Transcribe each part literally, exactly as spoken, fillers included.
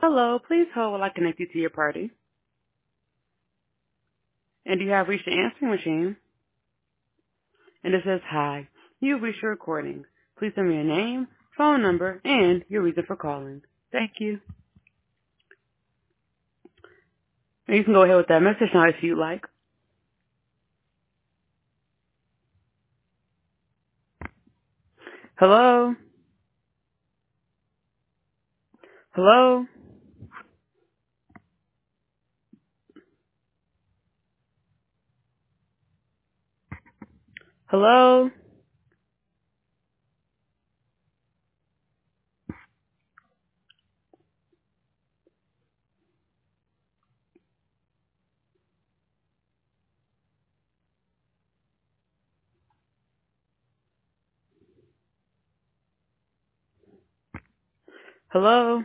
Hello, please hold while I connect you to your party. And you have reached the answering machine. And it says, hi, you've reached your recording. Please tell me your name, phone number, and your reason for calling. Thank you. And you can go ahead with that message now if you'd like. Hello? Hello? Hello? Hello?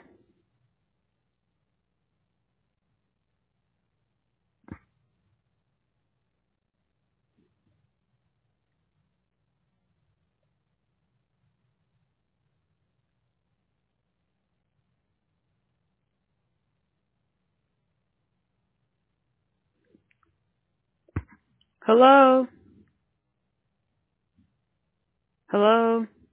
Hello? Hello?